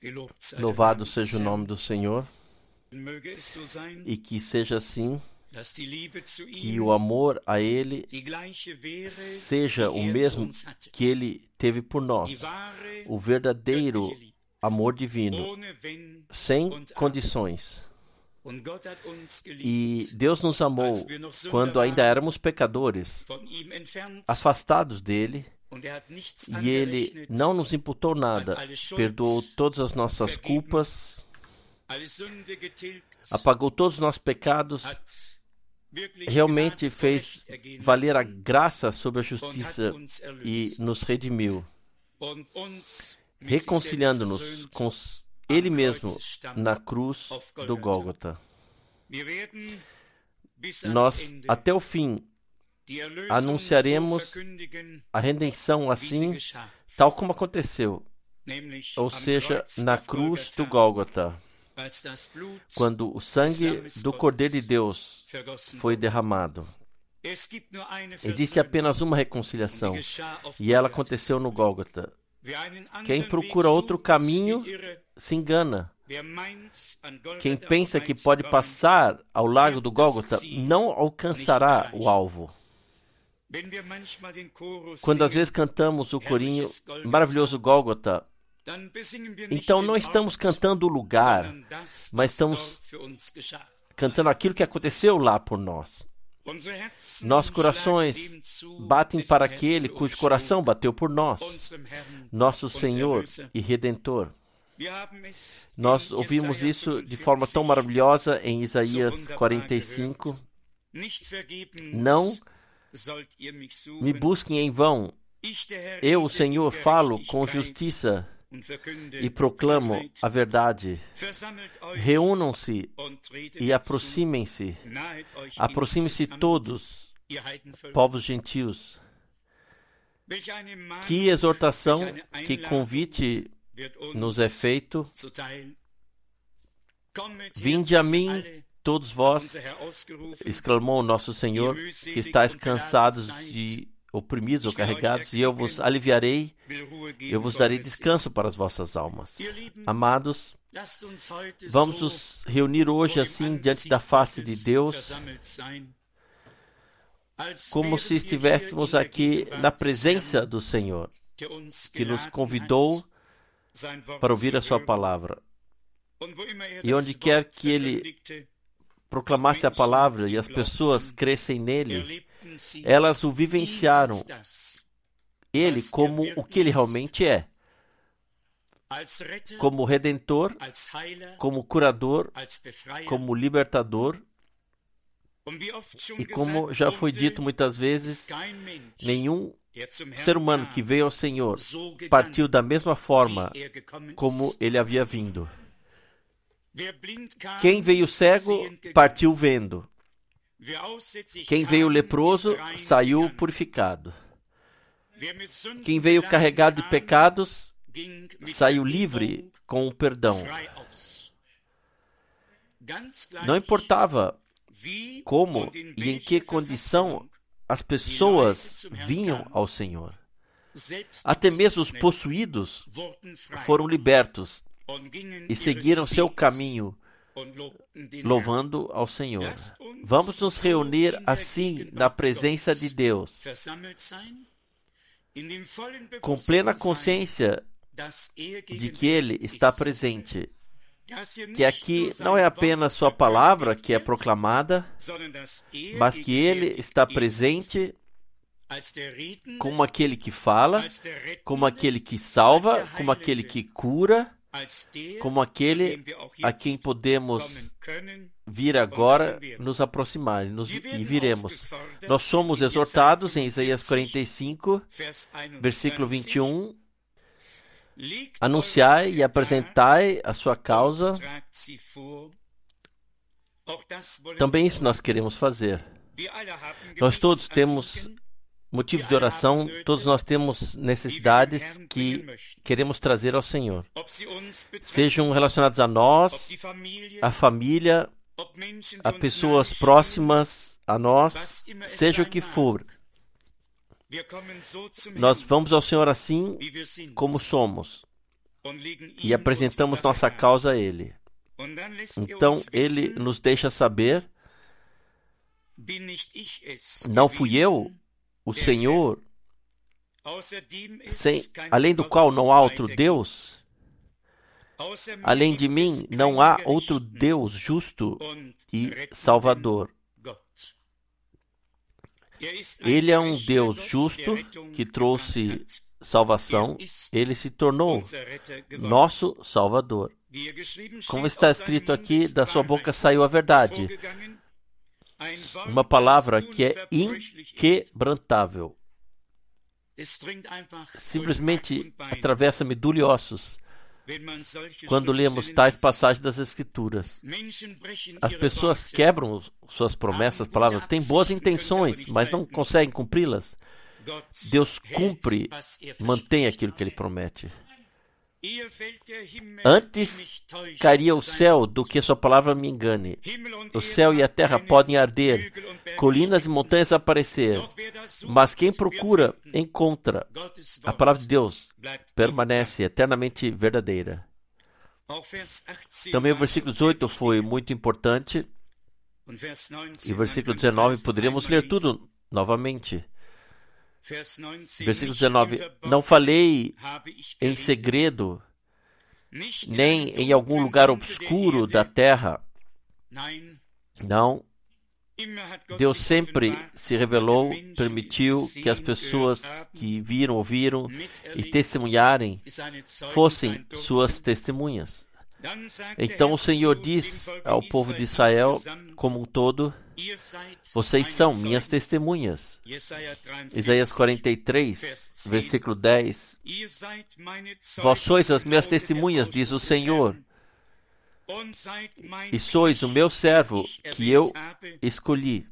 Louvado seja o nome do Senhor, e que seja assim, que o amor a Ele seja o mesmo que Ele teve por nós, o verdadeiro amor divino, sem condições. E Deus nos amou quando ainda éramos pecadores, afastados dele, e Ele não nos imputou nada, perdoou todas as nossas culpas, apagou todos os nossos pecados, realmente fez valer a graça sobre a justiça e nos redimiu, reconciliando-nos com Ele mesmo na cruz do Gólgota. Nós, até o fim, anunciaremos a redenção assim, tal como aconteceu, ou seja, na cruz do Gólgota, quando o sangue do Cordeiro de Deus foi derramado. Existe apenas uma reconciliação, e ela aconteceu no Gólgota. Quem procura outro caminho se engana. Quem pensa que pode passar ao largo do Gólgota não alcançará o alvo. Quando às vezes cantamos o corinho maravilhoso Gólgota, então não estamos cantando o lugar, mas estamos cantando aquilo que aconteceu lá por nós. Nossos corações batem para aquele cujo coração bateu por nós, nosso Senhor e Redentor. Nós ouvimos isso de forma tão maravilhosa em Isaías 45. Não me busquem em vão. Eu, o Senhor, falo com justiça e proclamo a verdade. Reúnam-se e aproximem-se. Aproximem-se todos, povos gentios. Que exortação, que convite nos é feito. Vinde a mim, todos vós, exclamou o nosso Senhor, que estáis cansados e oprimidos ou carregados, e eu vos aliviarei, eu vos darei descanso para as vossas almas. Amados, vamos nos reunir hoje assim, diante da face de Deus, como se estivéssemos aqui na presença do Senhor, que nos convidou para ouvir a sua palavra. E onde quer que Ele proclamasse a palavra e as pessoas crescem nele, elas o vivenciaram, Ele como o que Ele realmente é. Como Redentor, como Curador, como Libertador. E como já foi dito muitas vezes, nenhum ser humano que veio ao Senhor partiu da mesma forma como ele havia vindo. Quem veio cego, partiu vendo. Quem veio leproso, saiu purificado. Quem veio carregado de pecados, saiu livre com o perdão. Não importava como e em que condição as pessoas vinham ao Senhor. Até mesmo os possuídos foram libertos e seguiram seu caminho, louvando ao Senhor. Vamos nos reunir assim na presença de Deus, com plena consciência de que Ele está presente, que aqui não é apenas sua palavra que é proclamada, mas que Ele está presente como aquele que fala, como aquele que salva, como aquele que cura, como aquele a quem podemos vir agora nos aproximar e viremos. Nós somos exortados em Isaías 45, versículo 21, anunciai e apresentai a sua causa. Também isso nós queremos fazer. Nós todos temos motivos de oração, todos nós temos necessidades que queremos trazer ao Senhor. Sejam relacionados a nós, a família, a pessoas próximas a nós, seja o que for. Nós vamos ao Senhor assim como somos. e apresentamos nossa causa a Ele. Então Ele nos deixa saber: não fui eu, o Senhor, além do qual não há outro Deus. Além de mim, não há outro Deus justo e Salvador. Ele é um Deus justo que trouxe salvação. Ele se tornou nosso Salvador. Como está escrito aqui, da sua boca saiu a verdade. Uma palavra que é inquebrantável. Simplesmente atravessa medula e ossos quando lemos tais passagens das Escrituras. As pessoas quebram suas promessas, palavras, têm boas intenções, mas não conseguem cumpri-las. Deus cumpre, mantém aquilo que Ele promete. Antes cairia o céu do que sua palavra me engane. O céu e a terra podem arder, colinas e montanhas aparecer, mas quem procura, encontra. A palavra de Deus permanece eternamente verdadeira. Também o versículo 18 foi muito importante. E o versículo 19, poderíamos ler tudo novamente. Versículo 19, não falei em segredo, nem em algum lugar obscuro da terra. Não. Deus sempre se revelou, permitiu que as pessoas que viram, ouviram e testemunharem fossem suas testemunhas. Então o Senhor diz ao povo de Israel como um todo: vocês são minhas testemunhas. Isaías 43, versículo 10. Vós sois as minhas testemunhas, diz o Senhor, e sois o meu servo que eu escolhi.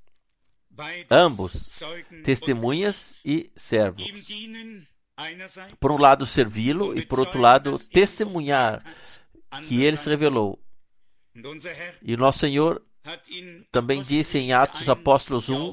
Ambos, testemunhas e servos. Por um lado, servi-lo, e por outro lado, testemunhar que Ele se revelou. E o nosso Senhor também disse em Atos Apóstolos 1,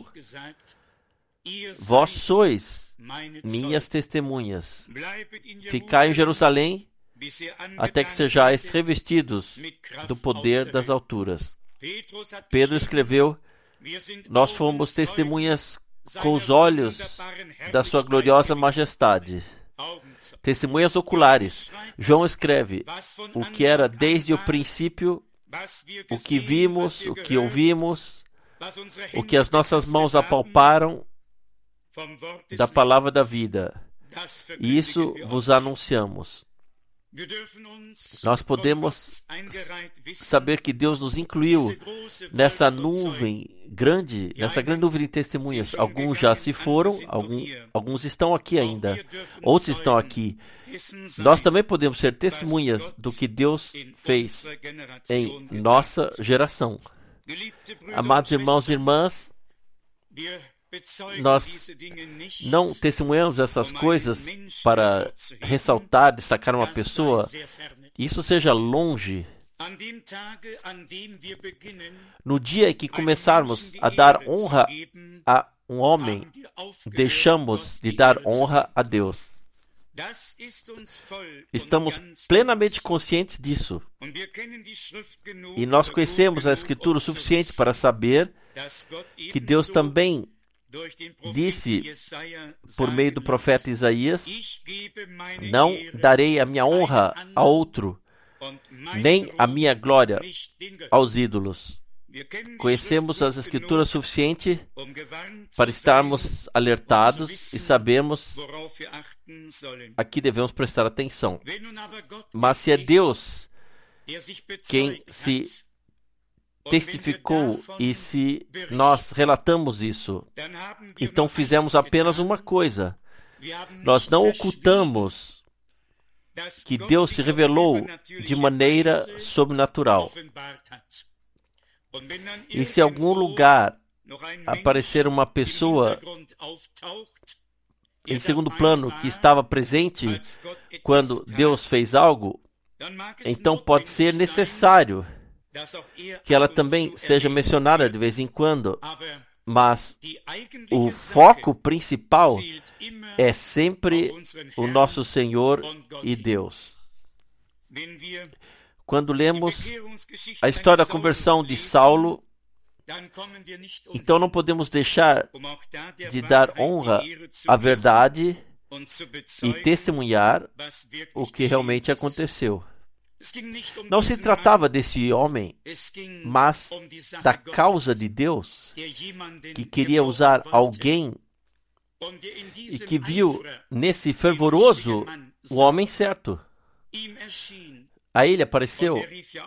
vós sois minhas testemunhas. Ficai em Jerusalém até que sejais revestidos do poder das alturas. Pedro escreveu, nós fomos testemunhas com os olhos da sua gloriosa majestade. Testemunhas oculares. João escreve, o que era desde o princípio, o que vimos, o que ouvimos, o que as nossas mãos apalparam da palavra da vida. E isso vos anunciamos. Nós podemos saber que Deus nos incluiu nessa nuvem grande, nessa grande nuvem de testemunhas. Alguns já se foram, alguns estão aqui ainda, outros estão aqui. Nós também podemos ser testemunhas do que Deus fez em nossa geração. Amados irmãos e irmãs, nós não testemunhamos essas coisas para ressaltar, destacar uma pessoa. Isso seja longe. No dia em que começarmos a dar honra a um homem, deixamos de dar honra a Deus. Estamos plenamente conscientes disso. E nós conhecemos a Escritura o suficiente para saber que Deus também disse por meio do profeta Isaías, não darei a minha honra a outro, nem a minha glória aos ídolos. Conhecemos as Escrituras suficiente para estarmos alertados e sabermos a que devemos prestar atenção. Mas se é Deus quem se testificou e se nós relatamos isso, então fizemos apenas uma coisa. Nós não ocultamos que Deus se revelou de maneira sobrenatural. E se em algum lugar aparecer uma pessoa em segundo plano que estava presente quando Deus fez algo, então pode ser necessário que ela também seja mencionada de vez em quando, mas o foco principal é sempre o nosso Senhor e Deus. Quando lemos a história da conversão de Saulo, então não podemos deixar de dar honra à verdade e testemunhar o que realmente aconteceu. Não se tratava desse homem, mas da causa de Deus, que queria usar alguém e que viu nesse fervoroso o homem certo. A ele apareceu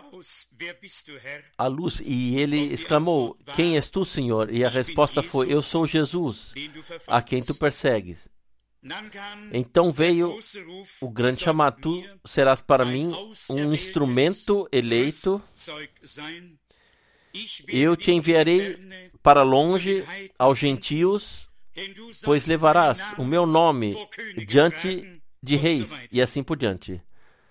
a luz e ele exclamou: "Quem és tu, Senhor?" E a resposta foi: "Eu sou Jesus, a quem tu persegues." Então veio o grande chamado: "Tu serás para mim um instrumento eleito. Eu te enviarei para longe aos gentios, pois levarás o meu nome diante de reis", e assim por diante.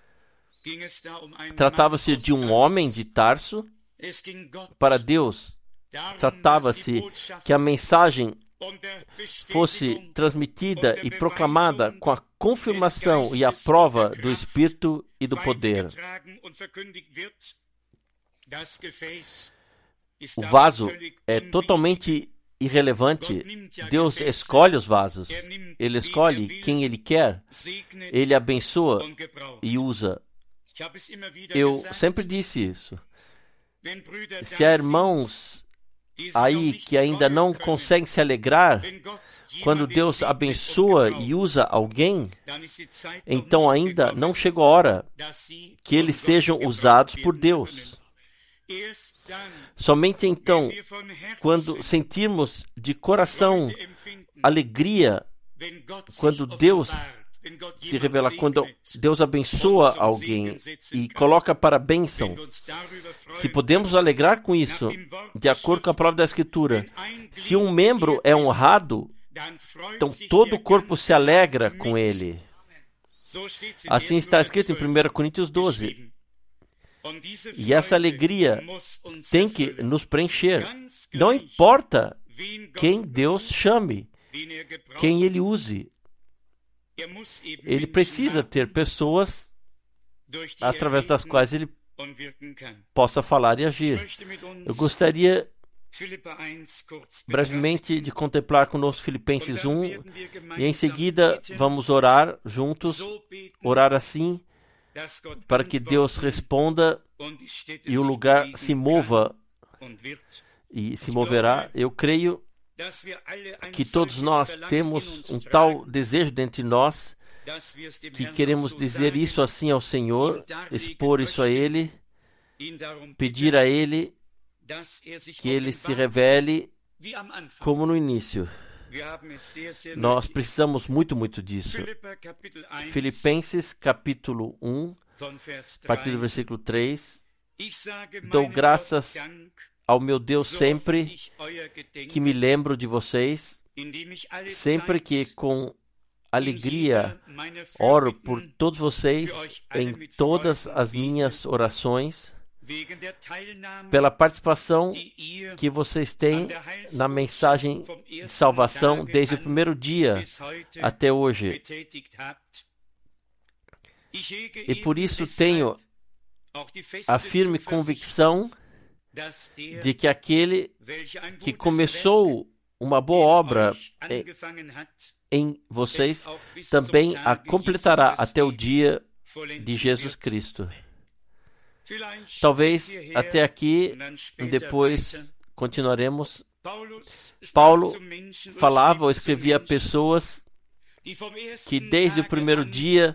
Tratava-se de um homem de Tarso. Para Deus, tratava-se que a mensagem fosse transmitida e proclamada com a confirmação e a prova do Espírito e do poder. O vaso é totalmente irrelevante. Deus escolhe os vasos. Ele escolhe quem Ele quer. Ele abençoa e usa. Eu sempre disse isso. Se há irmãos aí que ainda não conseguem se alegrar quando Deus abençoa e usa alguém, então ainda não chegou a hora que eles sejam usados por Deus. Somente então, quando sentirmos de coração alegria, quando Deus se revela, quando Deus abençoa alguém e coloca para a bênção, se podemos alegrar com isso, de acordo com a palavra da Escritura, se um membro é honrado, então todo o corpo se alegra com ele. Assim está escrito em 1 Coríntios 12. E essa alegria tem que nos preencher. Não importa quem Deus chame, quem Ele use. Ele precisa ter pessoas através das quais ele possa falar e agir. Eu gostaria brevemente de contemplar conosco Filipenses 1 e em seguida vamos orar juntos, orar assim, para que Deus responda e o lugar se mova e se moverá. Eu creio que todos nós temos um tal desejo dentro de nós que queremos dizer isso assim ao Senhor, expor isso a Ele, pedir a Ele que Ele se revele como no início. Nós precisamos muito disso. Filipenses capítulo 1, a partir do versículo 3. Dou graças ao meu Deus sempre que me lembro de vocês, sempre que com alegria oro por todos vocês em todas as minhas orações, pela participação que vocês têm na mensagem de salvação desde o primeiro dia até hoje. E por isso tenho a firme convicção de que aquele que começou uma boa obra em vocês também a completará até o dia de Jesus Cristo. Talvez até aqui, depois continuaremos. Paulo falava ou escrevia a pessoas que desde o primeiro dia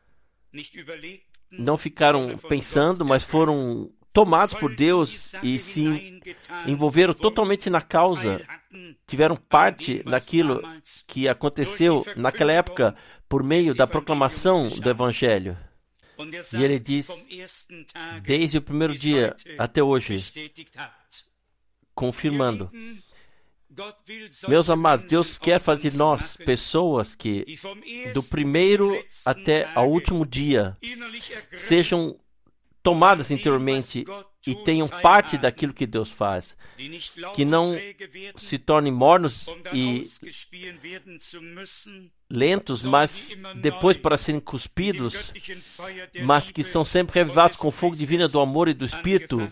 não ficaram pensando, mas foram tomados por Deus e se envolveram totalmente na causa, tiveram parte naquilo que aconteceu naquela época por meio da proclamação do Evangelho. E ele diz, desde o primeiro dia até hoje, confirmando. Meus amados, Deus quer fazer de nós pessoas que, do primeiro até ao último dia, sejam tomadas interiormente e tenham parte daquilo que Deus faz, que não se tornem mornos e lentos, mas depois para serem cuspidos, mas que são sempre revivados com o fogo divino do amor e do Espírito,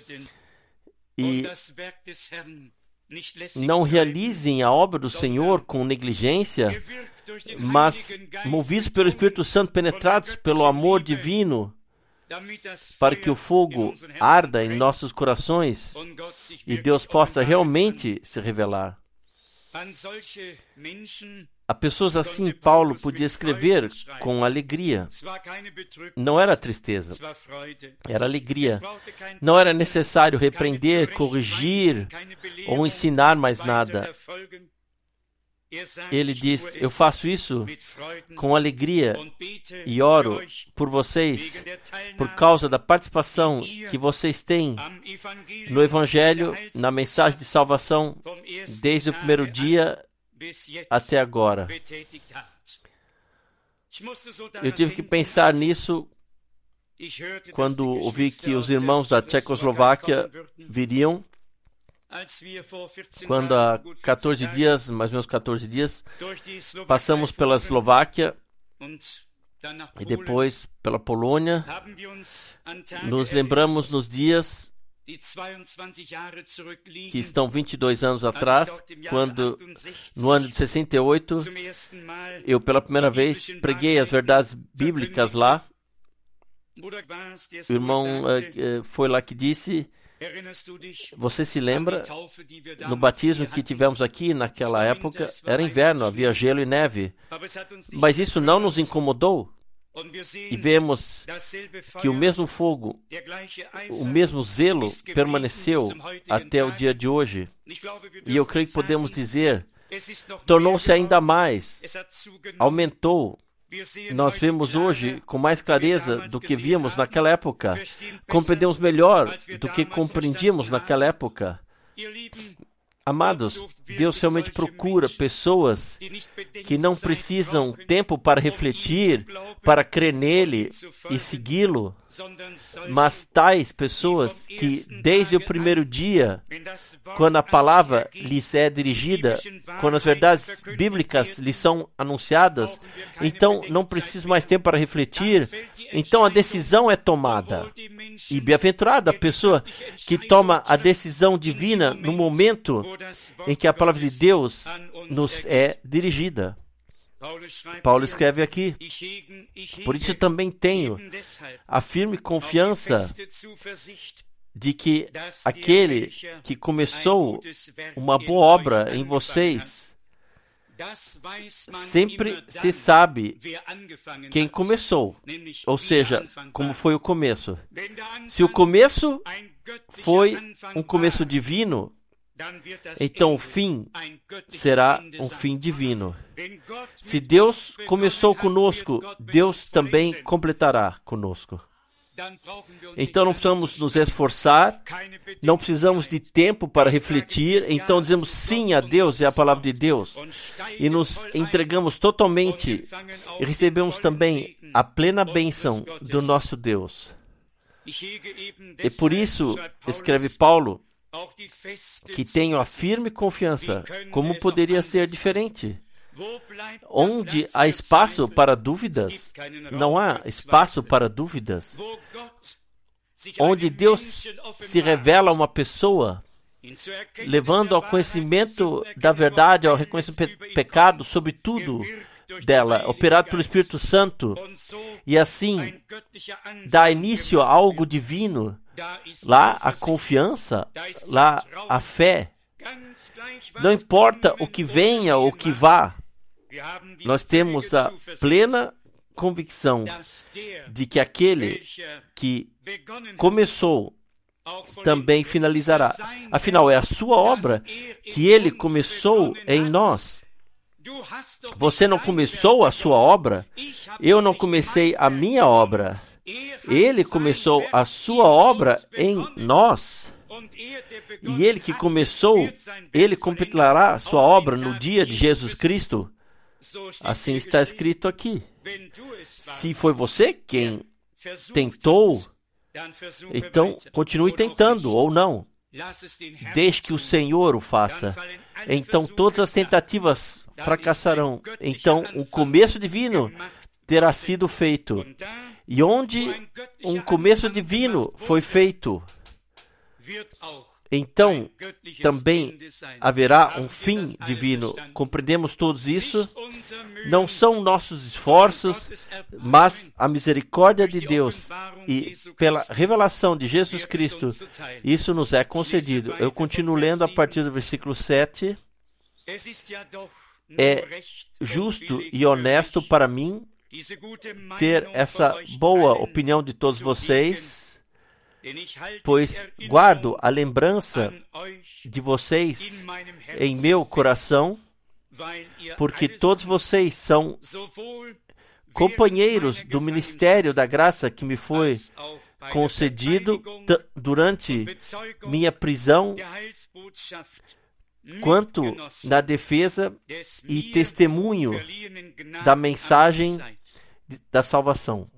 e não realizem a obra do Senhor com negligência, mas movidos pelo Espírito Santo, penetrados pelo amor divino, para que o fogo arda em nossos corações e Deus possa realmente se revelar. A pessoas assim, Paulo podia escrever com alegria. Não era tristeza, era alegria. Não era necessário repreender, corrigir ou ensinar mais nada. Ele diz, eu faço isso com alegria e oro por vocês por causa da participação que vocês têm no Evangelho, na mensagem de salvação, desde o primeiro dia até agora. Eu tive que pensar nisso quando ouvi que os irmãos da Tchecoslováquia viriam, quando há 14 dias, mais ou menos 14 dias, passamos pela Eslováquia e depois pela Polônia. Nos lembramos nos dias que estão 22 anos atrás, quando, no ano de 68, eu pela primeira vez preguei as verdades bíblicas lá. O irmão foi lá que disse, você se lembra, no batismo que tivemos aqui naquela época, era inverno, havia gelo e neve, mas isso não nos incomodou. E vemos que o mesmo fogo, o mesmo zelo permaneceu até o dia de hoje. E eu creio que podemos dizer, tornou-se ainda mais, aumentou. Nós vemos hoje com mais clareza do que víamos naquela época. Compreendemos melhor do que compreendíamos naquela época. Amados, Deus realmente procura pessoas que não precisam tempo para refletir, para crer nele e segui-lo, mas tais pessoas que, desde o primeiro dia, quando a palavra lhes é dirigida, quando as verdades bíblicas lhes são anunciadas, então não precisam mais tempo para refletir, então a decisão é tomada. E bem-aventurada a pessoa que toma a decisão divina no momento em que a palavra de Deus nos é dirigida. Paulo escreve aqui, por isso também tenho a firme confiança de que aquele que começou uma boa obra em vocês, sempre se sabe quem começou, ou seja, como foi o começo. Se o começo foi um começo divino, então o fim será um fim divino. Se Deus começou conosco, Deus também completará conosco. Então não precisamos nos esforçar, não precisamos de tempo para refletir, então dizemos sim a Deus e à palavra de Deus e nos entregamos totalmente e recebemos também a plena bênção do nosso Deus. E por isso, escreve Paulo, que tenho a firme confiança, como poderia ser diferente? Onde há espaço para dúvidas? Não há espaço para dúvidas. Onde Deus se revela a uma pessoa, levando ao conhecimento da verdade, ao reconhecimento do pecado, sobretudo dela, operado pelo Espírito Santo, e assim dá início a algo divino. Lá a confiança, lá a fé. Não importa o que venha ou o que vá, nós temos a plena convicção de que aquele que começou também finalizará. Afinal, é a sua obra que ele começou em nós. Você não começou a sua obra, eu não comecei a minha obra. Ele começou a sua obra em nós. E ele que começou, ele completará a sua obra no dia de Jesus Cristo. Assim está escrito aqui. Se foi você quem tentou, então continue tentando ou não. Deixe que o Senhor o faça. Então todas as tentativas fracassarão. Então, um começo divino terá sido feito. E onde um começo divino foi feito, então também haverá um fim divino. Compreendemos todos isso? Não são nossos esforços, mas a misericórdia de Deus. E pela revelação de Jesus Cristo, isso nos é concedido. Eu continuo lendo a partir do versículo 7. É justo e honesto para mim ter essa boa opinião de todos vocês, pois guardo a lembrança de vocês em meu coração, porque todos vocês são companheiros do ministério da graça que me foi concedido durante minha prisão, quanto na defesa e testemunho da mensagem da salvação.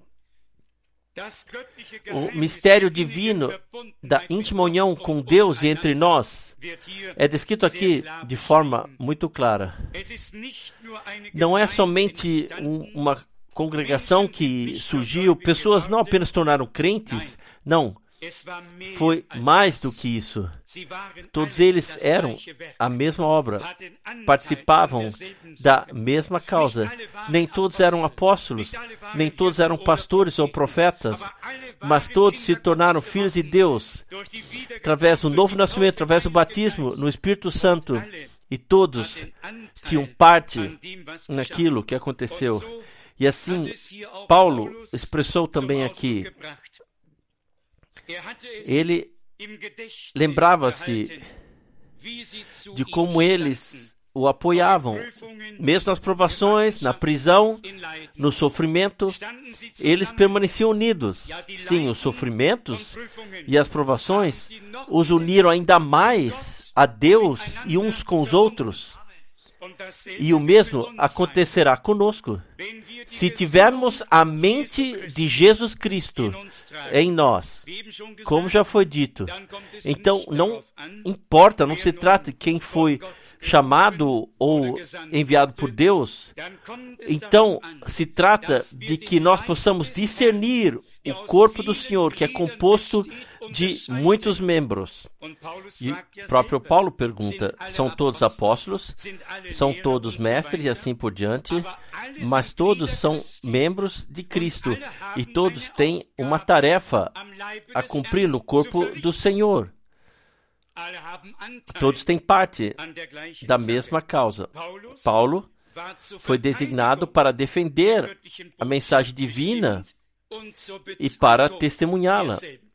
O mistério divino da íntima união com Deus e entre nós é descrito aqui de forma muito clara. Não é somente uma congregação que surgiu, pessoas não apenas tornaram crentes, não. Foi mais do que isso. Todos eles eram a mesma obra, participavam da mesma causa. Nem todos eram apóstolos, nem todos eram pastores ou profetas, mas todos se tornaram filhos de Deus através do novo nascimento, através do batismo no Espírito Santo. E todos tinham parte naquilo que aconteceu. E assim, Paulo expressou também aqui. Ele lembrava-se de como eles o apoiavam, mesmo nas provações, na prisão, no sofrimento, eles permaneciam unidos. Sim, os sofrimentos e as provações os uniram ainda mais a Deus e uns com os outros. E o mesmo acontecerá conosco. Se tivermos a mente de Jesus Cristo em nós, como já foi dito, então não importa, não se trata de quem foi chamado ou enviado por Deus, então se trata de que nós possamos discernir o corpo do Senhor, que é composto de muitos membros. E o próprio Paulo pergunta, são todos apóstolos, são todos mestres e assim por diante, mas todos são membros de Cristo e todos têm uma tarefa a cumprir no corpo do Senhor. Todos têm parte da mesma causa. Paulo foi designado para defender a mensagem divina e para testemunhá-la.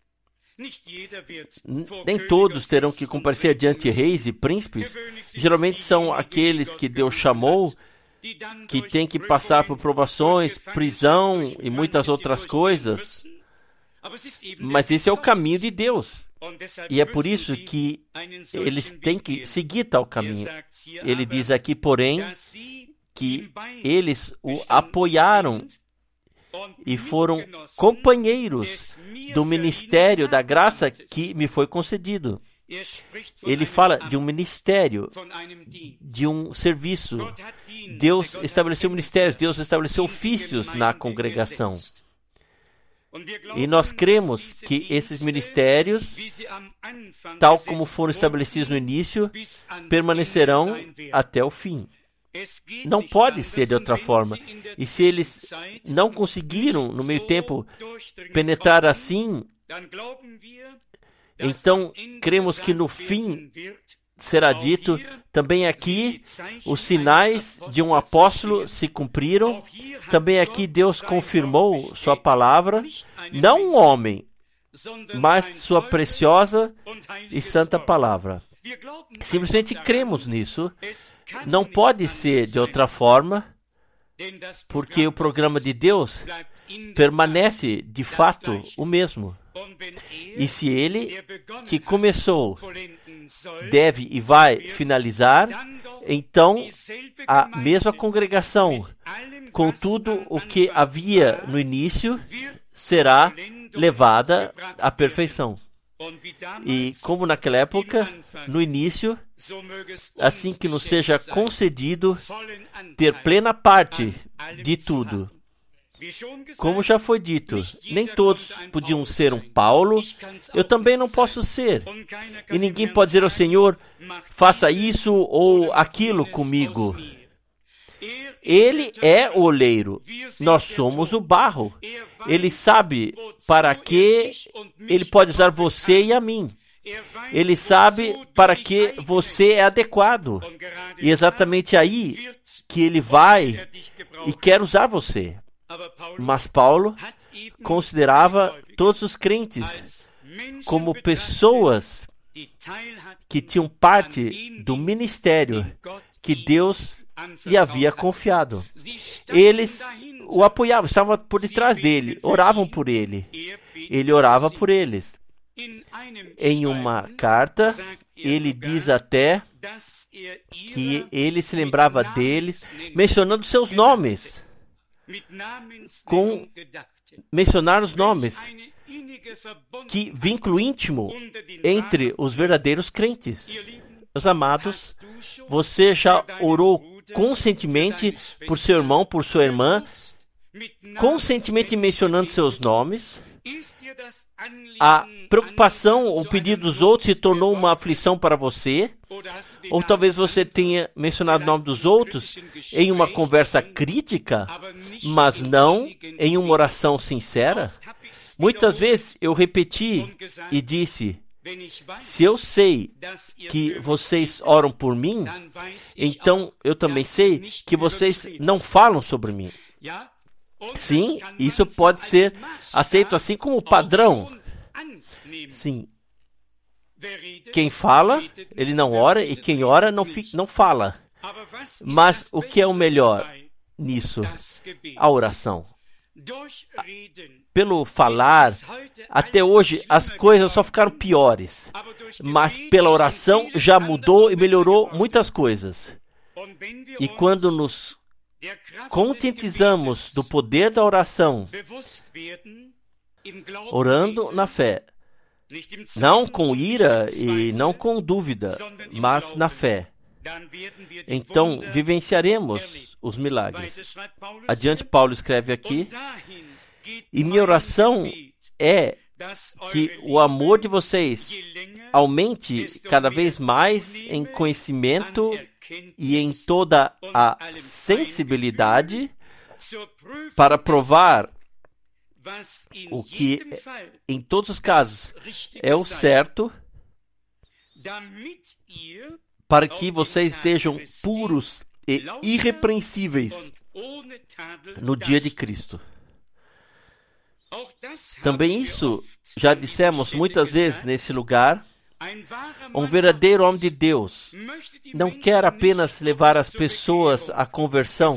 Nem todos terão que comparecer diante de reis e príncipes. Geralmente são aqueles que Deus chamou, que têm que passar por provações, prisão e muitas outras coisas. Mas esse é o caminho de Deus. E é por isso que eles têm que seguir tal caminho. Ele diz aqui, porém, que eles o apoiaram e foram companheiros do ministério da graça que me foi concedido. Ele fala de um ministério, de um serviço. Deus estabeleceu ministérios, Deus estabeleceu ofícios na congregação. E nós cremos que esses ministérios, tal como foram estabelecidos no início, permanecerão até o fim. Não pode ser de outra forma. E se eles não conseguiram, no meio tempo, penetrar assim, então cremos que no fim será dito, também aqui os sinais de um apóstolo se cumpriram, também aqui Deus confirmou sua palavra, não um homem, mas sua preciosa e santa palavra. Simplesmente cremos nisso. Não pode ser de outra forma, porque o programa de Deus permanece de fato o mesmo. E se Ele, que começou, deve e vai finalizar, então a mesma congregação, com tudo o que havia no início, será levada à perfeição. E como naquela época, no início, assim que nos seja concedido ter plena parte de tudo. Como já foi dito, nem todos podiam ser um Paulo, eu também não posso ser. E ninguém pode dizer ao Senhor, faça isso ou aquilo comigo. Ele é o oleiro, nós somos o barro. Ele sabe para que ele pode usar você e a mim. Ele sabe para que você é adequado. E exatamente aí que ele vai e quer usar você. Mas Paulo considerava todos os crentes como pessoas que tinham parte do ministério que Deus lhe havia confiado. Eles o apoiavam, estavam por detrás dele, oravam por ele. Ele orava por eles. Em uma carta, ele diz até que ele se lembrava deles, mencionando seus nomes. Com mencionar os nomes. Que vínculo íntimo entre os verdadeiros crentes. Meus amados, você já orou conscientemente por seu irmão, por sua irmã, conscientemente mencionando seus nomes? A preocupação ou pedido dos outros se tornou uma aflição para você? Ou talvez você tenha mencionado o nome dos outros em uma conversa crítica, mas não em uma oração sincera? Muitas vezes eu repeti e disse, se eu sei que vocês oram por mim, então eu também sei que vocês não falam sobre mim. Sim, isso pode ser aceito assim como padrão. Sim. Quem fala, ele não ora, e quem ora não fala. Mas o que é o melhor nisso? A oração. Pelo falar, até hoje as coisas só ficaram piores. Mas pela oração já mudou e melhorou muitas coisas. E quando nos conscientizamos do poder da oração, orando na fé, não com ira e não com dúvida, mas na fé, então vivenciaremos os milagres. Adiante, Paulo escreve aqui, e minha oração é que o amor de vocês aumente cada vez mais em conhecimento e em toda a sensibilidade para provar o que, em todos os casos, é o certo, para que vocês estejam puros e irrepreensíveis no dia de Cristo. Também isso já dissemos muitas vezes nesse lugar. Um verdadeiro homem de Deus não quer apenas levar as pessoas à conversão.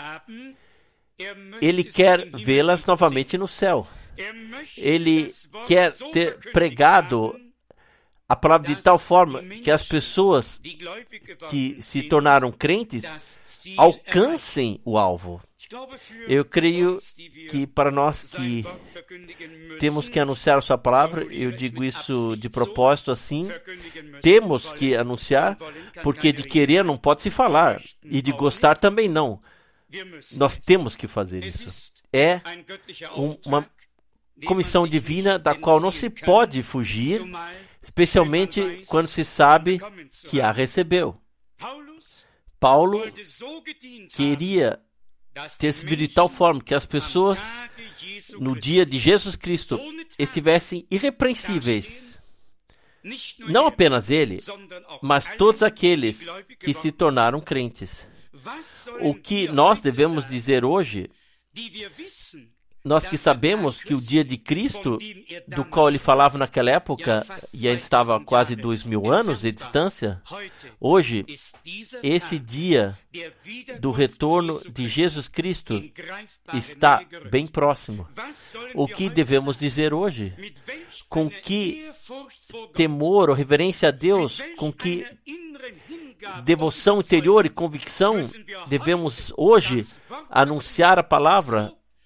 Ele quer vê-las novamente no céu. Ele quer ter pregado a palavra de tal forma que as pessoas que se tornaram crentes alcancem o alvo. Eu creio que para nós que temos que anunciar a sua palavra, eu digo isso de propósito assim, temos que anunciar, porque de querer não pode se falar, e de gostar também não. Nós temos que fazer isso. É uma comissão divina da qual não se pode fugir, especialmente quando se sabe que a recebeu. Paulo queria ter servido de tal forma que as pessoas, no dia de Jesus Cristo, estivessem irrepreensíveis. Não apenas ele, mas todos aqueles que se tornaram crentes. O que nós devemos dizer hoje, nós que sabemos que o dia de Cristo, do qual ele falava naquela época, e ainda estava a quase 2000 anos de distância, hoje, esse dia do retorno de Jesus Cristo está bem próximo. O que devemos dizer hoje? Com que temor ou reverência a Deus, com que devoção interior e convicção devemos hoje anunciar a palavra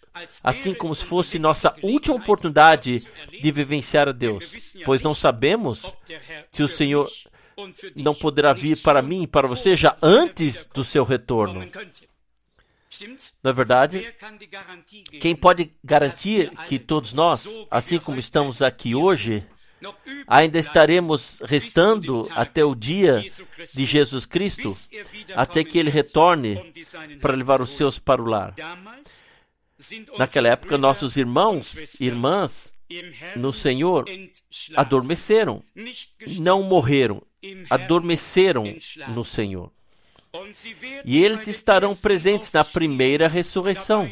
assim como se fosse nossa última oportunidade de vivenciar a Deus, pois não sabemos se o Senhor não poderá vir para mim e para você já antes do seu retorno. Não é verdade? Quem pode garantir que todos nós, assim como estamos aqui hoje, ainda estaremos restando até o dia de Jesus Cristo, até que Ele retorne para levar os seus para o lar? Naquela época, nossos irmãos e irmãs no Senhor adormeceram, não morreram, adormeceram no Senhor. E eles estarão presentes na primeira ressurreição.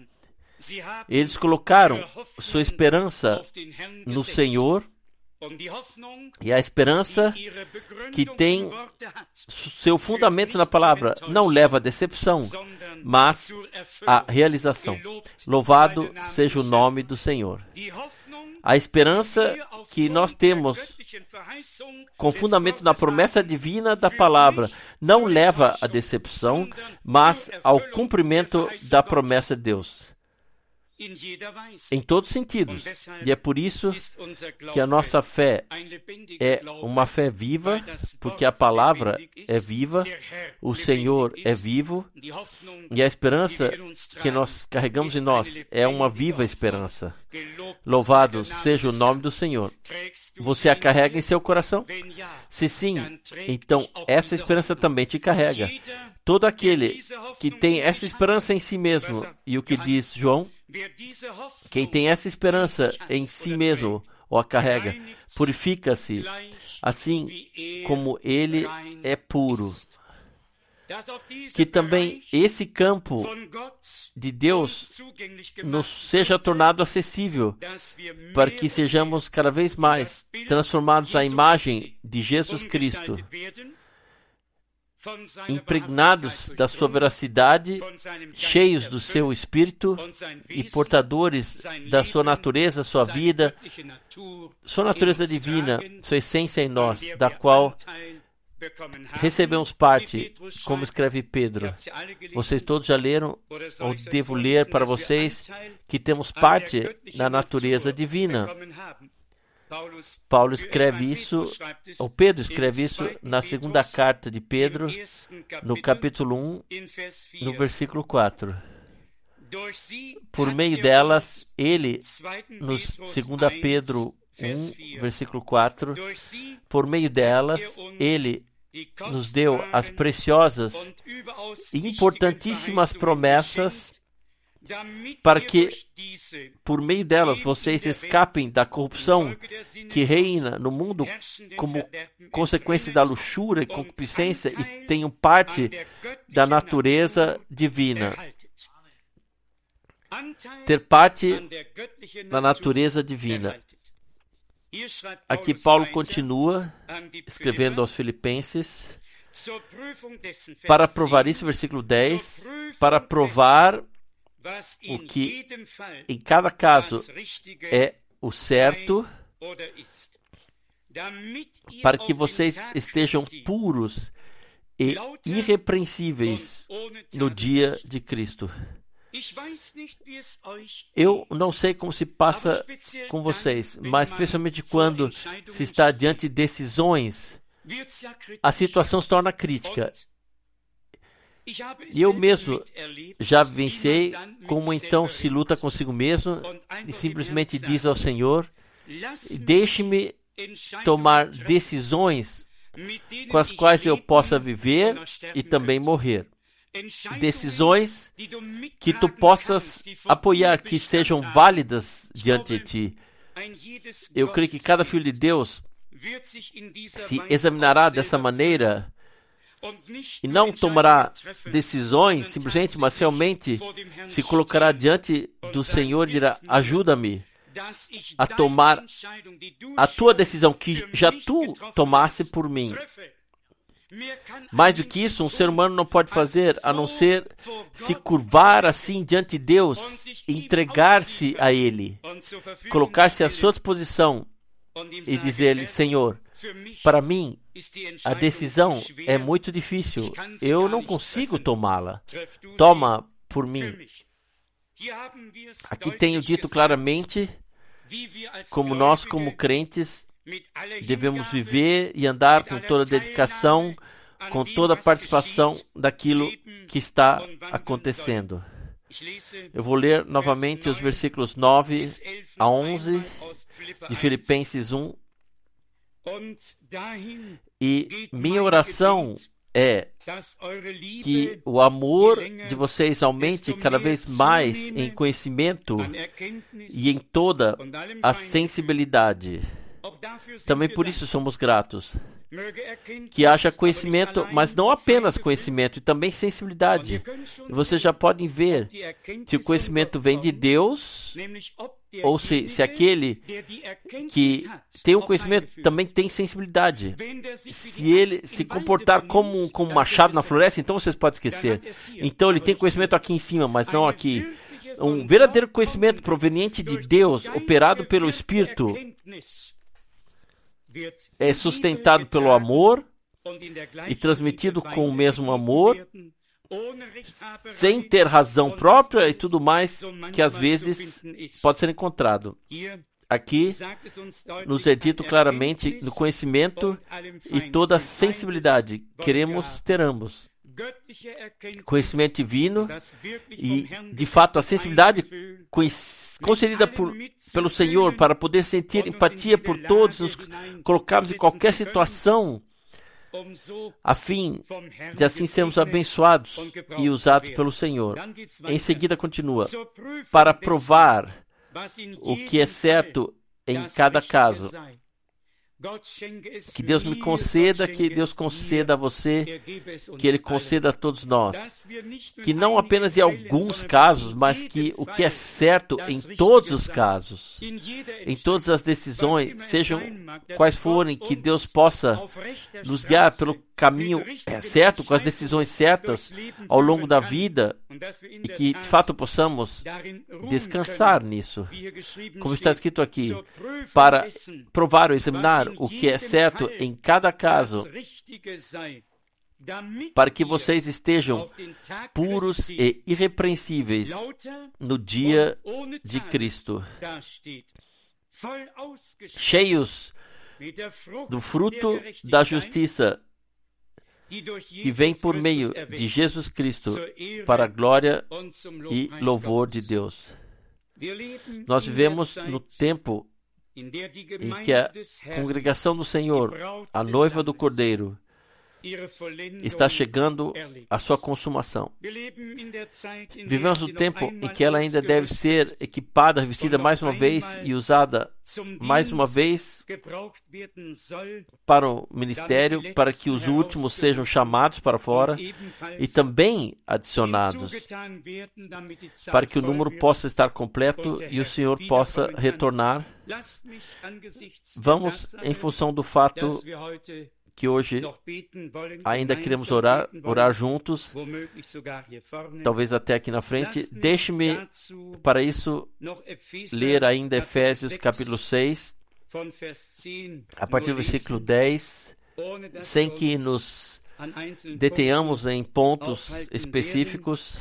Eles colocaram sua esperança no Senhor, e a esperança que tem seu fundamento na palavra não leva à decepção, mas à realização. Louvado seja o nome do Senhor. A esperança que nós temos com fundamento na promessa divina da palavra não leva à decepção, mas ao cumprimento da promessa de Deus. Em todos os sentidos. E é por isso que a nossa fé é uma fé viva, porque a palavra é viva, o Senhor é vivo, e a esperança que nós carregamos em nós é uma viva esperança. Louvado seja o nome do Senhor. Você a carrega em seu coração? Se sim, então essa esperança também te carrega. Todo aquele que tem essa esperança em si mesmo, e o que diz João? Quem tem essa esperança em si mesmo, ou a carrega, purifica-se, assim como ele é puro. Que também esse campo de Deus nos seja tornado acessível, para que sejamos cada vez mais transformados à imagem de Jesus Cristo, impregnados da sua veracidade, cheios do seu Espírito e portadores da sua natureza, sua vida, sua natureza divina, sua essência em nós, da qual recebemos parte, como escreve Pedro. Vocês todos já leram, ou devo ler para vocês, que temos parte na natureza divina. Paulo escreve isso, ou Pedro escreve isso na segunda carta de Pedro, no capítulo 1, no versículo 4. Por meio delas, ele, no 2 Pedro 1, versículo 4, por meio delas, ele nos deu as preciosas e importantíssimas promessas, para que, por meio delas, vocês escapem da corrupção que reina no mundo como consequência da luxúria e concupiscência e tenham parte da natureza divina. Ter parte da natureza divina. Aqui Paulo continua escrevendo aos Filipenses, para provar isso, versículo 10, para provar o que em cada caso é o certo, para que vocês estejam puros e irrepreensíveis no dia de Cristo. Eu não sei como se passa com vocês, mas especialmente quando se está diante de decisões, a situação se torna crítica. E eu mesmo já vivenciei como então se luta consigo mesmo e simplesmente diz ao Senhor, deixe-me tomar decisões com as quais eu possa viver e também morrer. Decisões que tu possas apoiar, que sejam válidas diante de ti. Eu creio que cada filho de Deus se examinará dessa maneira e não tomará decisões simplesmente, mas realmente se colocará diante do Senhor e dirá, ajuda-me a tomar a tua decisão que já tu tomasse por mim. Mais do que isso, um ser humano não pode fazer a não ser se curvar assim diante de Deus, entregar-se a Ele, colocar-se à sua disposição e dizer-lhe, Senhor, para mim a decisão é muito difícil, eu não consigo tomá-la, toma por mim. Aqui tenho dito claramente como nós, como crentes, devemos viver e andar com toda a dedicação, com toda a participação daquilo que está acontecendo. Eu vou ler novamente os versículos 9 a 11 de Filipenses 1. E minha oração é que o amor de vocês aumente cada vez mais em conhecimento e em toda a sensibilidade. Também por isso somos gratos. Que haja conhecimento, mas não apenas conhecimento, e também sensibilidade. E vocês já podem ver se o conhecimento vem de Deus, ou se aquele que tem o conhecimento também tem sensibilidade. Se ele se comportar como um machado na floresta, então vocês podem esquecer. Então ele tem conhecimento aqui em cima, mas não aqui. Um verdadeiro conhecimento proveniente de Deus, operado pelo Espírito, é sustentado pelo amor e transmitido com o mesmo amor, sem ter razão própria e tudo mais que às vezes pode ser encontrado. Aqui nos é dito claramente no conhecimento e toda a sensibilidade. Queremos ter ambos. Conhecimento divino e, de fato, a sensibilidade concedida pelo Senhor para poder sentir empatia por todos, nos colocarmos em qualquer situação, a fim de assim sermos abençoados e usados pelo Senhor. Em seguida continua, para provar o que é certo em cada caso. Que Deus me conceda, que Deus conceda a você, que Ele conceda a todos nós. Que não apenas em alguns casos, mas que o que é certo em todos os casos, em todas as decisões, sejam quais forem, que Deus possa nos guiar pelo caminho certo, com as decisões certas ao longo da vida, e que de fato possamos descansar nisso. Como está escrito aqui, para provar ou examinar o que é certo em cada caso, para que vocês estejam puros e irrepreensíveis no dia de Cristo, cheios do fruto da justiça que vem por meio de Jesus Cristo para a glória e louvor de Deus. Nós vivemos no tempo em que a congregação do Senhor, a noiva do Cordeiro, está chegando à sua consumação. Vivemos no tempo em que ela ainda deve ser equipada, revestida mais uma vez e usada mais uma vez para o ministério, para que os últimos sejam chamados para fora e também adicionados, para que o número possa estar completo e o Senhor possa retornar. Vamos, em função do fato que hoje ainda queremos orar juntos, talvez até aqui na frente. Deixe-me, para isso, ler ainda Efésios capítulo 6, a partir do versículo 10, sem que nos detenhamos em pontos específicos.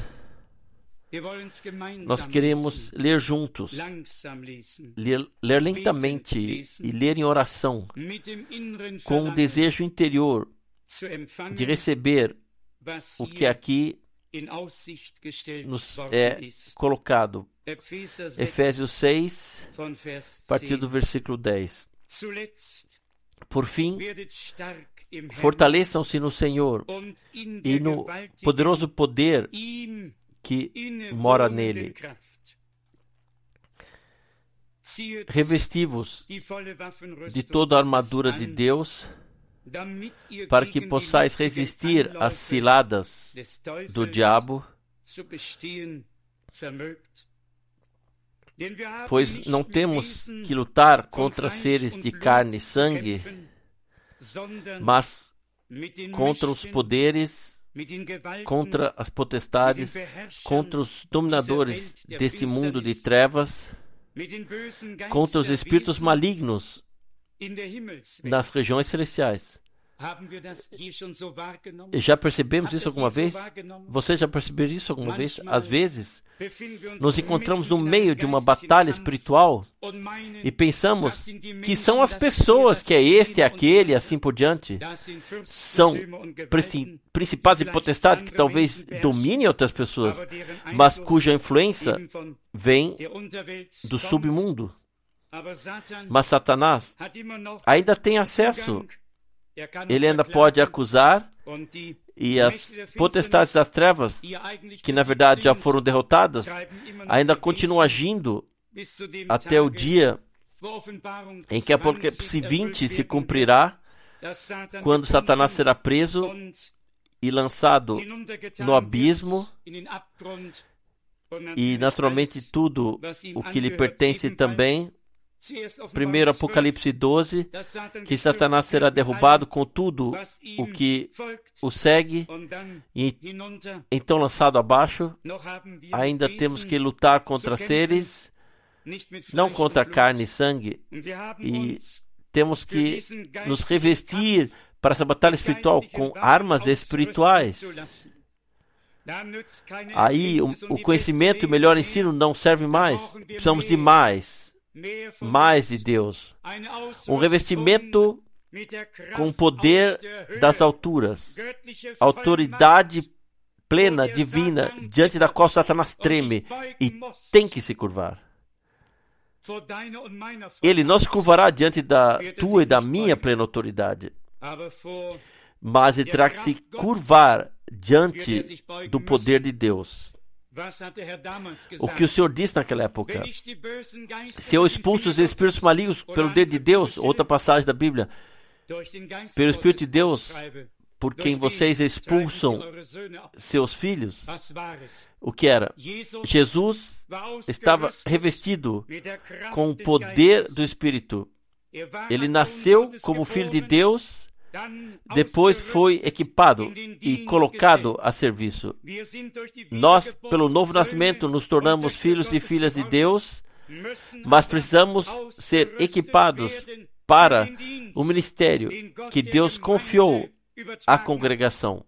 Nós queremos ler juntos, ler lentamente e ler em oração, com um desejo interior de receber o que aqui nos é colocado. Efésios 6, a partir do versículo 10. Por fim, fortaleçam-se no Senhor e no poderoso poder que mora nele. Revesti-vos de toda a armadura de Deus, para que possais resistir às ciladas do diabo, pois não temos que lutar contra seres de carne e sangue, mas contra os poderes, contra as potestades, contra os dominadores deste mundo de trevas, contra os espíritos malignos nas regiões celestiais. Já percebemos isso alguma vez? Você já percebeu isso alguma vez? Às vezes, nos encontramos no meio de uma batalha espiritual e pensamos que são as pessoas, que é este, aquele e assim por diante, são principados e potestades que talvez dominem outras pessoas, mas cuja influência vem do submundo. Mas Satanás ainda tem acesso. Ele ainda pode acusar, e as potestades das trevas, que na verdade já foram derrotadas, ainda continuam agindo até o dia em que a Apocalipse 20 se cumprirá, quando Satanás será preso e lançado no abismo, e naturalmente tudo o que lhe pertence também. Primeiro Apocalipse 12, que Satanás será derrubado com tudo o que o segue, e então lançado abaixo. Ainda temos que lutar contra seres, não contra carne e sangue, e temos que nos revestir para essa batalha espiritual com armas espirituais. Aí o conhecimento e o melhor ensino não serve mais. Precisamos de mais de Deus. Um revestimento com o poder das alturas, autoridade plena, divina, diante da qual Satanás treme e tem que se curvar. Ele não se curvará diante da tua e da minha plena autoridade, mas ele terá que se curvar diante do poder de Deus. O que o Senhor disse naquela época: se eu expulso os espíritos malignos pelo dedo de Deus, outra passagem da Bíblia, pelo Espírito de Deus, por quem vocês expulsam seus filhos, o que era? Jesus estava revestido com o poder do Espírito. Ele nasceu como filho de Deus, depois foi equipado e colocado a serviço. Nós, pelo novo nascimento, nos tornamos filhos e filhas de Deus, mas precisamos ser equipados para o ministério que Deus confiou à congregação.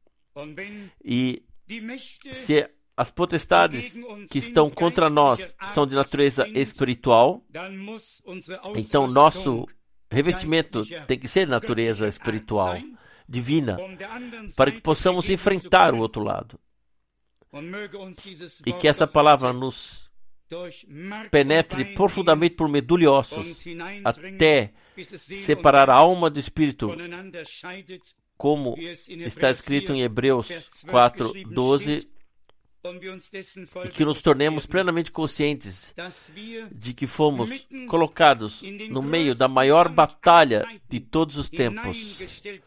E se as potestades que estão contra nós são de natureza espiritual, então nosso revestimento tem que ser de natureza espiritual, divina, para que possamos enfrentar o outro lado. E que essa palavra nos penetre profundamente por medula e ossos, até separar a alma do espírito, como está escrito em Hebreus 4:12, e que nos tornemos plenamente conscientes de que fomos colocados no meio da maior batalha de todos os tempos.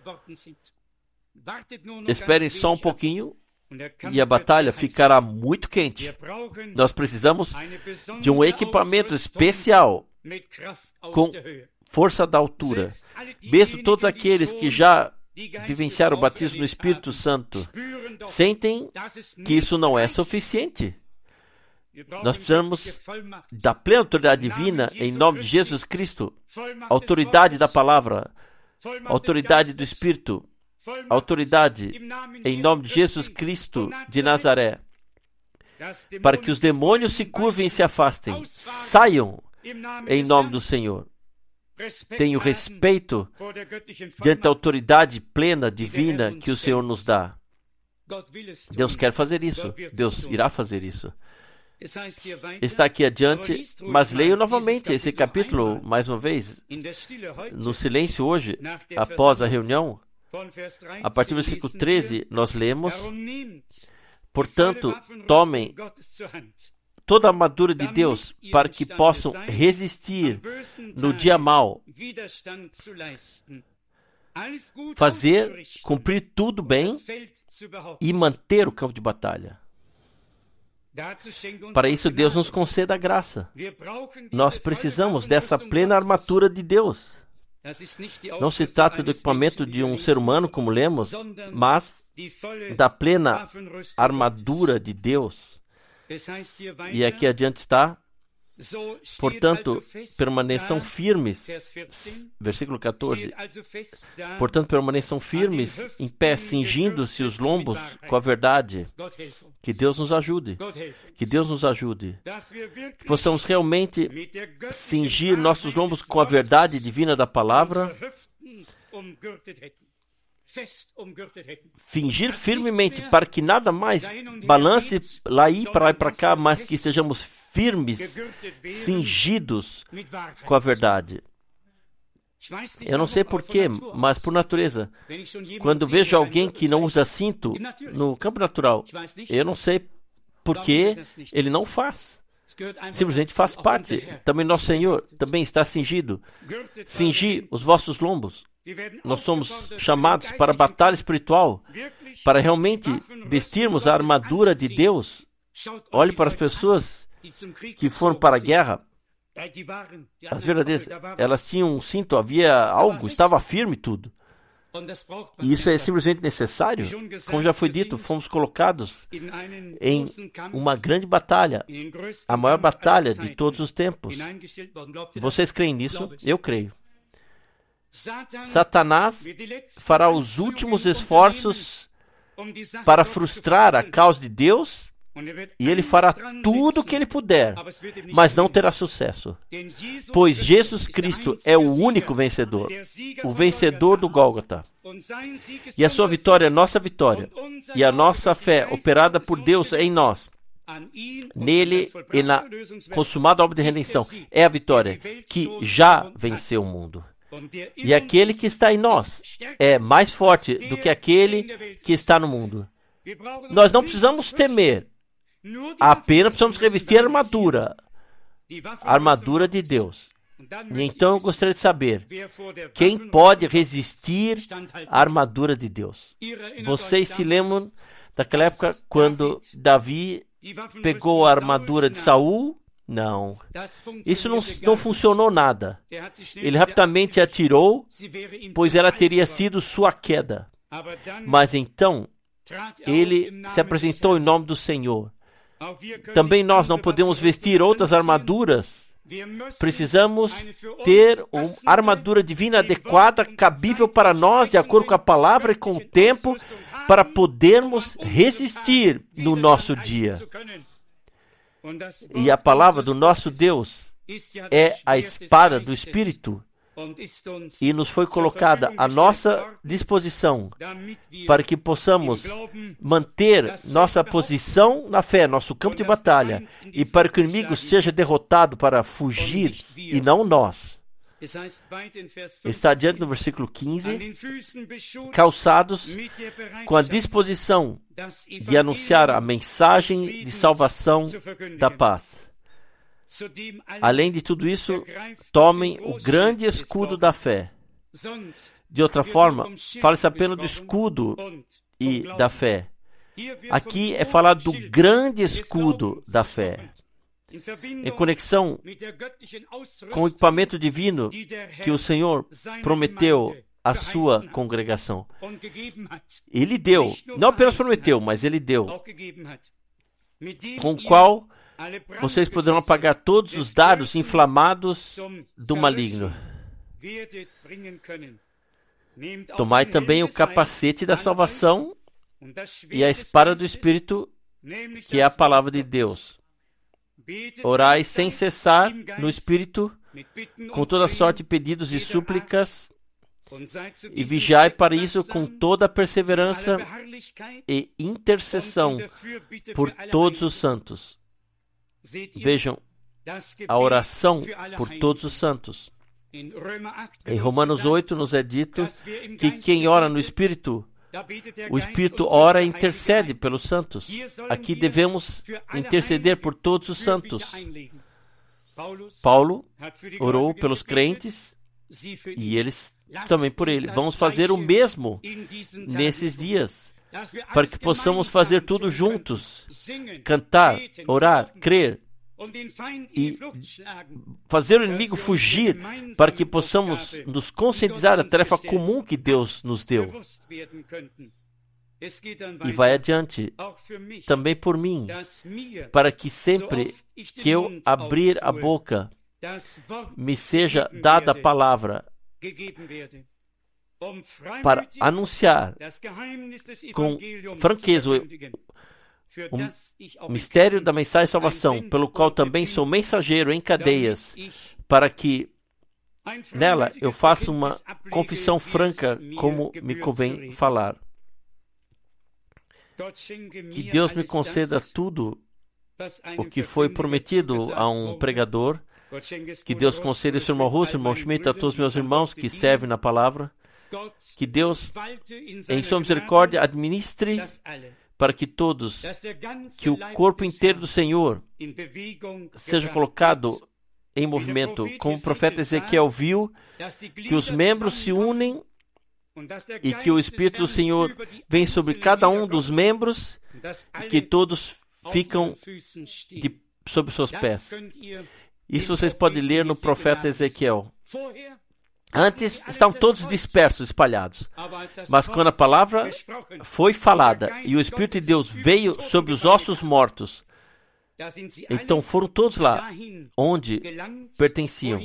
Esperem só um pouquinho e a batalha ficará muito quente. Nós precisamos de um equipamento especial com força da altura. Mesmo todos aqueles que já vivenciaram o batismo no Espírito Santo sentem que isso não é suficiente. Nós precisamos da plena autoridade divina em nome de Jesus Cristo, autoridade da palavra, autoridade do Espírito, autoridade em nome de Jesus Cristo de Nazaré, para que os demônios se curvem e se afastem, saiam em nome do Senhor. Tenho respeito diante da autoridade plena, divina que o Senhor nos dá. Deus quer fazer isso. Deus irá fazer isso. Está aqui adiante, mas leio novamente esse capítulo, mais uma vez, no silêncio hoje, após a reunião. A partir do versículo 13, nós lemos: portanto, tomem toda a armadura de Deus para que possam resistir no dia mau, cumprir tudo bem e manter o campo de batalha. Para isso, Deus nos conceda a graça. Nós precisamos dessa plena armadura de Deus. Não se trata do equipamento de um ser humano, como lemos, mas da plena armadura de Deus. E aqui adiante está: Portanto, permaneçam firmes. Versículo 14. Portanto, permaneçam firmes, em pé, cingindo-se os lombos com a verdade. Que Deus nos ajude. Que Deus nos ajude. Que possamos realmente cingir nossos lombos com a verdade divina da palavra. Fingir firmemente para que nada mais balance lá e para cá, mas que estejamos firmes, cingidos com a verdade. Eu não sei porquê, mas por natureza, quando vejo alguém que não usa cinto no campo natural, eu não sei porquê ele não faz. Simplesmente faz parte. Também nosso Senhor também está cingido. Cingir os vossos lombos. Nós somos chamados para a batalha espiritual, para realmente vestirmos a armadura de Deus. Olhe para as pessoas que foram para a guerra. As verdadeiras, elas tinham um cinto, havia algo, estava firme tudo. E isso é simplesmente necessário. Como já foi dito, fomos colocados em uma grande batalha, a maior batalha de todos os tempos. Vocês creem nisso? Eu creio. Satanás fará os últimos esforços para frustrar a causa de Deus, e ele fará tudo o que ele puder, mas não terá sucesso, pois Jesus Cristo é o único vencedor, o vencedor do Gólgota. E a sua vitória é nossa vitória, e a nossa fé operada por Deus em nós, nele e na consumada obra de redenção, é a vitória que já venceu o mundo. E aquele que está em nós é mais forte do que aquele que está no mundo. Nós não precisamos temer, apenas precisamos revestir a armadura de Deus. E então eu gostaria de saber, quem pode resistir à armadura de Deus? Vocês se lembram daquela época quando Davi pegou a armadura de Saul? Não. Isso não funcionou nada. Ele rapidamente atirou, pois ela teria sido sua queda. Mas então, ele se apresentou em nome do Senhor. Também nós não podemos vestir outras armaduras. Precisamos ter uma armadura divina adequada, cabível para nós, de acordo com a palavra e com o tempo, para podermos resistir no nosso dia. E a palavra do nosso Deus é a espada do Espírito, e nos foi colocada à nossa disposição para que possamos manter nossa posição na fé, nosso campo de batalha, e para que o inimigo seja derrotado para fugir e não nós. Está adiante no versículo 15, calçados com a disposição de anunciar a mensagem de salvação da paz. Além de tudo isso, tomem o grande escudo da fé. De outra forma, fala-se apenas do escudo e da fé. Aqui é falado do grande escudo da fé, em conexão com o equipamento divino que o Senhor prometeu à sua congregação. Ele deu, não apenas prometeu, mas Ele deu, com o qual vocês poderão apagar todos os dardos inflamados do maligno. Tomai também o capacete da salvação e a espada do Espírito, que é a palavra de Deus. Orai sem cessar no Espírito, com toda sorte de pedidos e súplicas, e vigiai para isso com toda perseverança e intercessão por todos os santos. Vejam a oração por todos os santos. Em Romanos 8 nos é dito que quem ora no Espírito, o Espírito ora e intercede pelos santos. Aqui devemos interceder por todos os santos. Paulo orou pelos crentes e eles também por ele. Vamos fazer o mesmo nesses dias, para que possamos fazer tudo juntos, cantar, orar, crer e fazer o inimigo fugir, para que possamos nos conscientizar da tarefa comum que Deus nos deu. E vai adiante, também por mim, para que sempre que eu abrir a boca, me seja dada a palavra para anunciar com franqueza o mistério da mensagem de salvação, pelo qual também sou mensageiro em cadeias, para que nela eu faça uma confissão franca, como me convém falar. Que Deus me conceda tudo o que foi prometido a um pregador. Que Deus conceda isso ao irmão Russo, irmão Schmidt, a todos os meus irmãos que servem na palavra. Que Deus, em sua misericórdia, administre para que todos, que o corpo inteiro do Senhor seja colocado em movimento, como o profeta Ezequiel viu, que os membros se unem e que o Espírito do Senhor vem sobre cada um dos membros e que todos ficam sobre seus pés. Isso vocês podem ler no profeta Ezequiel. Antes estavam todos dispersos, espalhados. Mas quando a palavra foi falada e o Espírito de Deus veio sobre os ossos mortos, então foram todos lá onde pertenciam.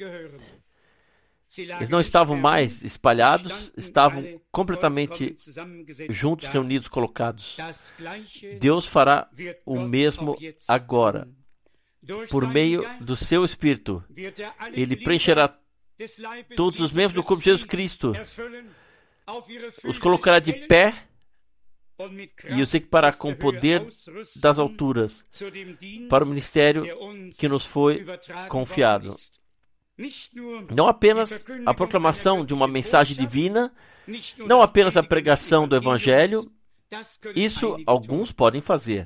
Eles não estavam mais espalhados, estavam completamente juntos, reunidos, colocados. Deus fará o mesmo agora. Por meio do seu Espírito, Ele preencherá todos os membros do corpo de Jesus Cristo, os colocará de pé e os equipará com o poder das alturas para o ministério que nos foi confiado. Não apenas a proclamação de uma mensagem divina, não apenas a pregação do Evangelho, isso alguns podem fazer.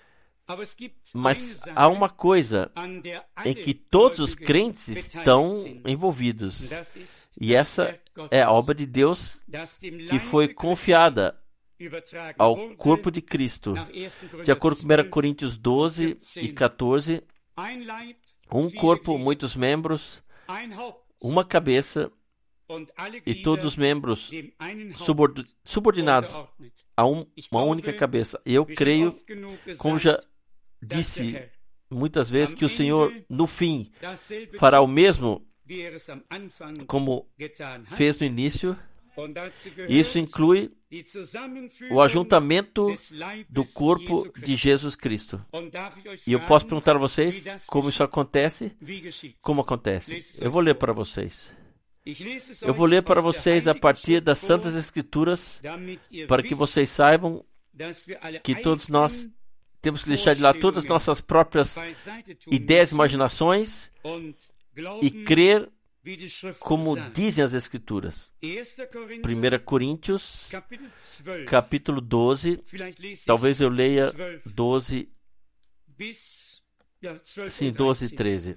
Mas há uma coisa em que todos os crentes estão envolvidos, e essa é a obra de Deus que foi confiada ao corpo de Cristo. De acordo com 1 Coríntios 12 e 14, um corpo, muitos membros, uma cabeça, e todos os membros subordinados a uma única cabeça. Eu creio, como já disse muitas vezes, que o Senhor, no fim, fará o mesmo como fez no início. Isso inclui o ajuntamento do corpo de Jesus Cristo. E eu posso perguntar a vocês como isso acontece? Como acontece? Eu vou ler para vocês. Eu vou ler para vocês a partir das Santas Escrituras, para que vocês saibam que todos nós temos que deixar de lado todas as nossas próprias ideias e imaginações e crer como dizem as Escrituras. 1 Coríntios, capítulo 12, talvez eu leia 12 e 13.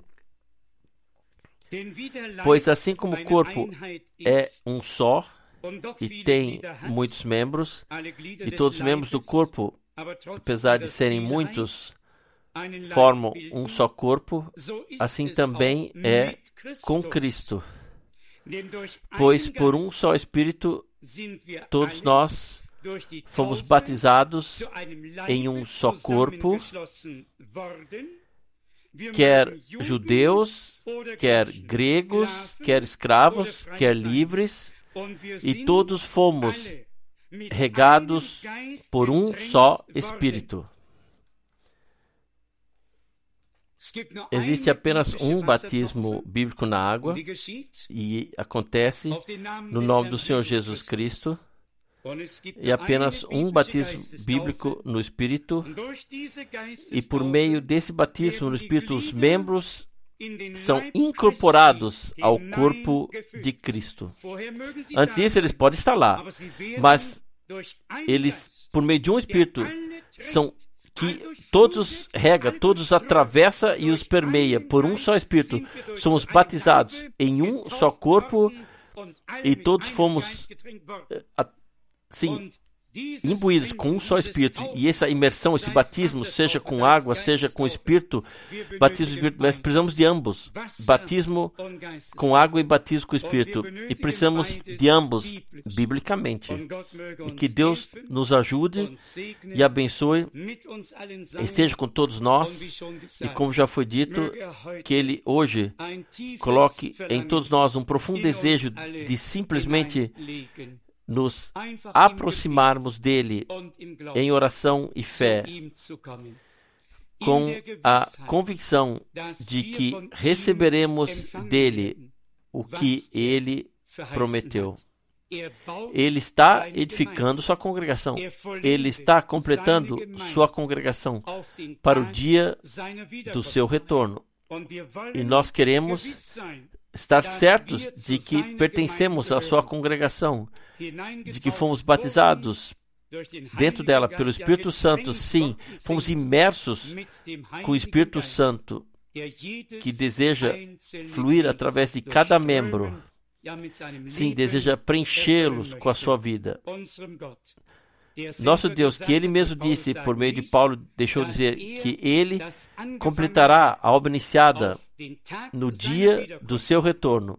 Pois assim como o corpo é um só e tem muitos membros, e todos os membros do corpo, apesar de serem muitos, formam um só corpo, assim também é com Cristo. Pois por um só Espírito todos nós fomos batizados em um só corpo, quer judeus, quer gregos, quer escravos, quer livres, e todos fomos regados por um só Espírito. Existe apenas um batismo bíblico na água, e acontece no nome do Senhor Jesus Cristo, e apenas um batismo bíblico no Espírito, e por meio desse batismo no Espírito, os membros são incorporados ao corpo de Cristo. Antes disso, eles podem estar lá, mas eles, por meio de um Espírito, são que todos rega, todos atravessa e os permeia por um só Espírito. Somos batizados em um só corpo e todos fomos imbuídos com um só Espírito, e essa imersão, esse batismo, seja com água, seja com Espírito, batismo do Espírito, nós precisamos de ambos, batismo com água e batismo com Espírito, e precisamos de ambos, biblicamente, e que Deus nos ajude e abençoe, esteja com todos nós, e como já foi dito, que Ele hoje coloque em todos nós um profundo desejo de simplesmente nos aproximarmos dele em oração e fé, com a convicção de que receberemos dele o que ele prometeu. Ele está edificando sua congregação. Ele está completando sua congregação para o dia do seu retorno. E nós queremos estar certos de que pertencemos à sua congregação, de que fomos batizados dentro dela pelo Espírito Santo. Sim, fomos imersos com o Espírito Santo, que deseja fluir através de cada membro. Sim, deseja preenchê-los com a sua vida. Nosso Deus, que Ele mesmo disse, por meio de Paulo, deixou dizer que Ele completará a obra iniciada no dia do seu retorno.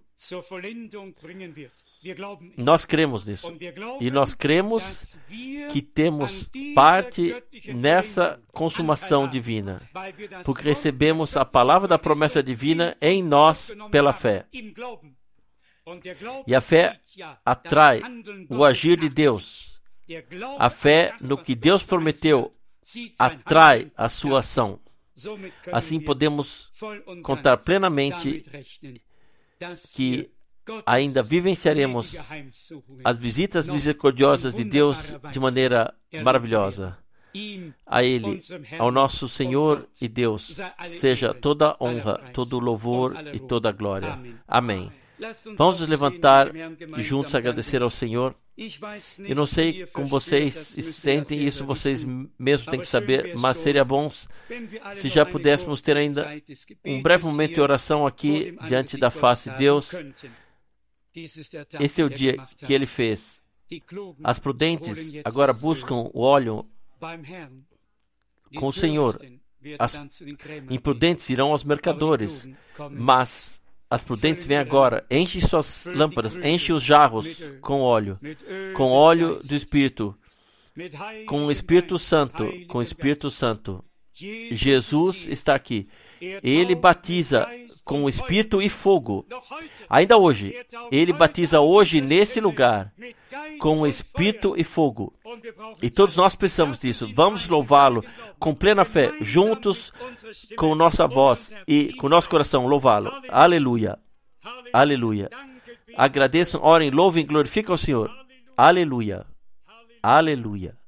Nós cremos nisso. E nós cremos que temos parte nessa consumação divina, porque recebemos a palavra da promessa divina em nós pela fé. E a fé atrai o agir de Deus. A fé no que Deus prometeu atrai a sua ação. Assim podemos contar plenamente que ainda vivenciaremos as visitas misericordiosas de Deus de maneira maravilhosa. A Ele, ao nosso Senhor e Deus, seja toda a honra, todo o louvor e toda a glória. Amém. Vamos nos levantar e juntos agradecer ao Senhor. Eu não sei como vocês sentem isso, vocês mesmos têm que saber, mas seria bom se já pudéssemos ter ainda um breve momento de oração aqui diante da face de Deus. Esse é o dia que Ele fez. As prudentes agora buscam o óleo com o Senhor. As imprudentes irão aos mercadores, mas as prudentes vêm agora, enche suas lâmpadas, enche os jarros com óleo do Espírito, com o Espírito Santo, com o Espírito Santo. Jesus está aqui. Ele batiza com o Espírito e fogo. Ainda hoje, Ele batiza hoje nesse lugar com o Espírito e fogo. E todos nós precisamos disso. Vamos louvá-lo com plena fé, juntos com nossa voz e com nosso coração, louvá-lo. Aleluia. Aleluia. Agradeçam, orem, louvem, glorifiquem o Senhor. Aleluia. Aleluia.